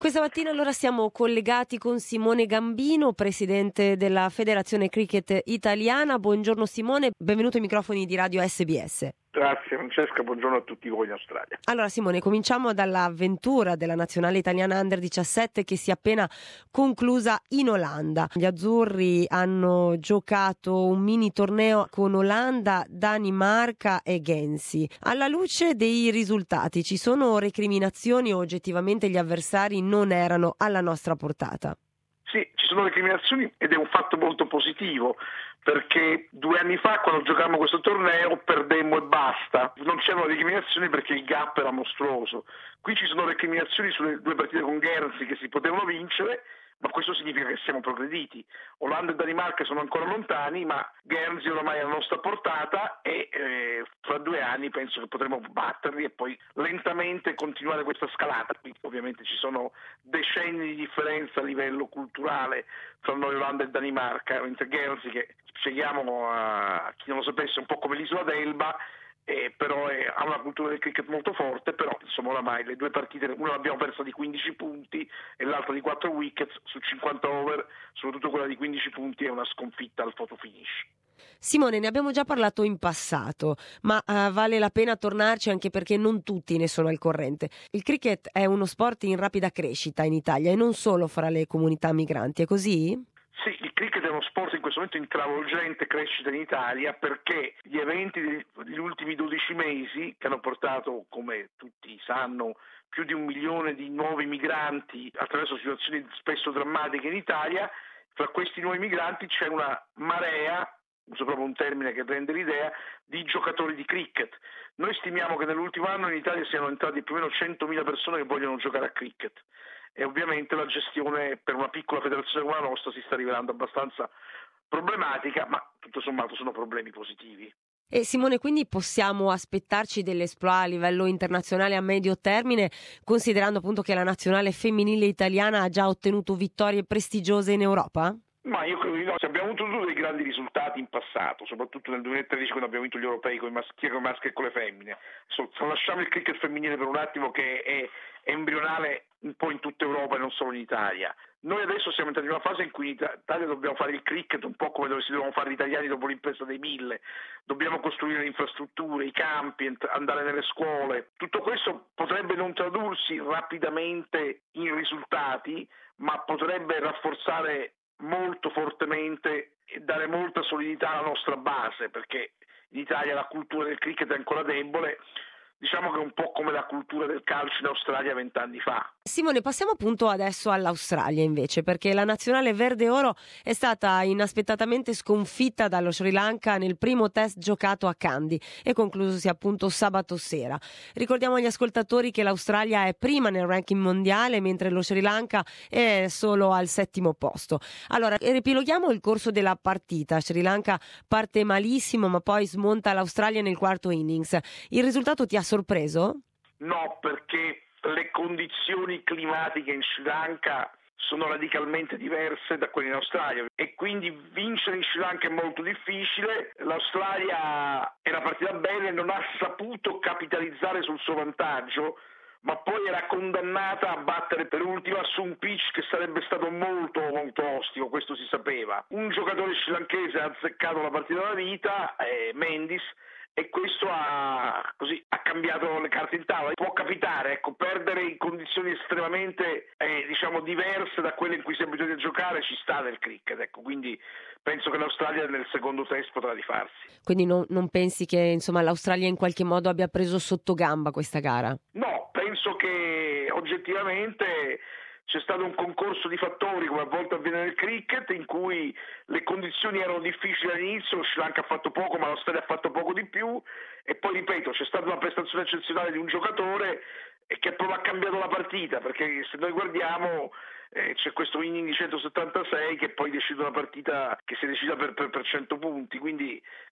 Questa mattina allora siamo collegati con Simone Gambino, presidente della Federazione Cricket Italiana. Buongiorno Simone, benvenuto ai microfoni di Radio SBS. Grazie Francesca, buongiorno a tutti voi in Australia. Allora Simone, cominciamo dall'avventura della nazionale italiana Under 17 che si è appena conclusa in Olanda. Gli azzurri hanno giocato un mini torneo con Olanda, Danimarca e Guernsey. Alla luce dei risultati, ci sono recriminazioni o oggettivamente gli avversari non erano alla nostra portata? Sì, ci sono recriminazioni ed è un fatto molto positivo, perché 2 anni fa quando giocammo questo torneo perdemmo e basta. Non c'erano recriminazioni perché il gap era mostruoso. Qui ci sono recriminazioni sulle 2 partite con Guernsey che si potevano vincere, ma questo significa che siamo progrediti. Olanda e Danimarca sono ancora lontani, ma Guernsey oramai è alla nostra portata e fra 2 anni penso che potremo batterli e poi lentamente continuare questa scalata. Qui ovviamente ci sono decenni di differenza a livello culturale fra noi Olanda e Danimarca, mentre Guernsey, che spieghiamo a chi non lo sapesse, è un po' come l'isola d'Elba, però ha una cultura del cricket molto forte, però insomma oramai le 2 partite, una l'abbiamo persa di 15 punti e l'altra di 4 wickets su 50 over, soprattutto quella di 15 punti è una sconfitta al photo finish. Simone, ne abbiamo già parlato in passato, ma vale la pena tornarci anche perché non tutti ne sono al corrente. Il cricket è uno sport in rapida crescita in Italia e non solo fra le comunità migranti, è così? Sì, il cricket è uno sport in questo momento in travolgente crescita in Italia perché gli eventi degli ultimi 12 mesi, che hanno portato, come tutti sanno, più di 1 milione di nuovi migranti attraverso situazioni spesso drammatiche in Italia, fra questi nuovi migranti c'è una marea, uso proprio un termine che rende l'idea, di giocatori di cricket. Noi stimiamo che nell'ultimo anno in Italia siano entrati più o meno 100.000 persone che vogliono giocare a cricket. E ovviamente la gestione per una piccola federazione come la nostra si sta rivelando abbastanza problematica, ma tutto sommato sono problemi positivi. E Simone, quindi possiamo aspettarci dell'esploit a livello internazionale a medio termine, considerando appunto che la nazionale femminile italiana ha già ottenuto vittorie prestigiose in Europa? Ma io credo di no, abbiamo avuto dei grandi risultati in passato, soprattutto nel 2013 quando abbiamo vinto gli europei con i maschi e con le femmine. Lasciamo il cricket femminile per un attimo, che è embrionale un po' in tutta Europa e non solo in Italia. Noi adesso siamo entrati in una fase in cui in Italia dobbiamo fare il cricket un po' come dove si devono fare gli italiani dopo l'impresa dei 1000. Dobbiamo costruire le infrastrutture, i campi, andare nelle scuole. Tutto questo potrebbe non tradursi rapidamente in risultati, ma potrebbe rafforzare molto fortemente e dare molta solidità alla nostra base, perché in Italia la cultura del cricket è ancora debole. Diciamo che è un po' come la cultura del calcio in Australia 20 anni fa. Simone, passiamo appunto adesso all'Australia invece, perché la nazionale verde oro è stata inaspettatamente sconfitta dallo Sri Lanka nel primo test giocato a Kandy e conclusosi appunto sabato sera. Ricordiamo agli ascoltatori che l'Australia è prima nel ranking mondiale, mentre lo Sri Lanka è solo al 7° posto. Allora, riepiloghiamo il corso della partita. Sri Lanka parte malissimo, ma poi smonta l'Australia nel 4º innings. Il risultato ti ha sorpreso? No, perché le condizioni climatiche in Sri Lanka sono radicalmente diverse da quelle in Australia e quindi vincere in Sri Lanka è molto difficile. L'Australia era partita bene, non ha saputo capitalizzare sul suo vantaggio, ma poi era condannata a battere per ultima su un pitch che sarebbe stato molto molto ostico, questo si sapeva. Un giocatore srilankese ha azzeccato la partita della vita, Mendis, e questo ha cambiato le carte in tavola. Può capitare, perdere in condizioni estremamente diverse da quelle in cui si è abituati a giocare, ci sta nel cricket, quindi penso che l'Australia nel secondo test potrà rifarsi. Quindi non pensi che insomma l'Australia in qualche modo abbia preso sotto gamba questa gara? No, penso che oggettivamente c'è stato un concorso di fattori, come a volte avviene nel cricket, in cui le condizioni erano difficili all'inizio, lo Sri Lanka ha fatto poco, ma l'Australia ha fatto poco di più, e poi ripeto, c'è stata una prestazione eccezionale di un giocatore che proprio ha cambiato la partita, perché se noi guardiamo c'è questo inning di 176 che poi decide una partita che si è decisa per 100 punti, quindi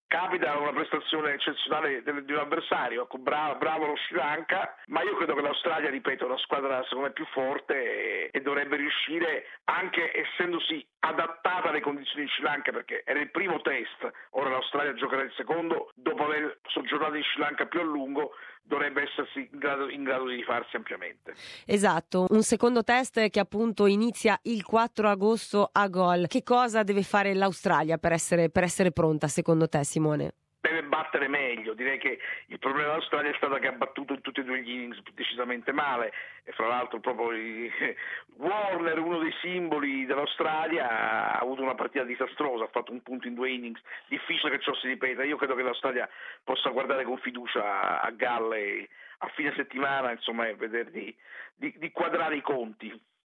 capita una prestazione eccezionale di un avversario, ecco, bravo lo Sri Lanka, ma io credo che l'Australia, ripeto, è una squadra secondo me più forte e dovrebbe riuscire, anche essendosi adattata alle condizioni di Sri Lanka, perché era il primo test, ora l'Australia giocherà il secondo, dopo aver soggiornato in Sri Lanka più a lungo, dovrebbe essersi in grado di rifarsi ampiamente. Esatto, un secondo test che appunto inizia il 4 agosto a Gol. Che cosa deve fare l'Australia per essere pronta secondo te, Simone? Deve battere meglio, direi che il problema dell'Australia è stato che ha battuto in tutti e due gli innings decisamente male e fra l'altro proprio Warner, uno dei simboli dell'Australia, ha avuto una partita disastrosa, ha fatto un punto in 2 innings, difficile che ciò si ripeta. Io credo che l'Australia possa guardare con fiducia a Galle a fine settimana, insomma, e vedere di quadrare i conti.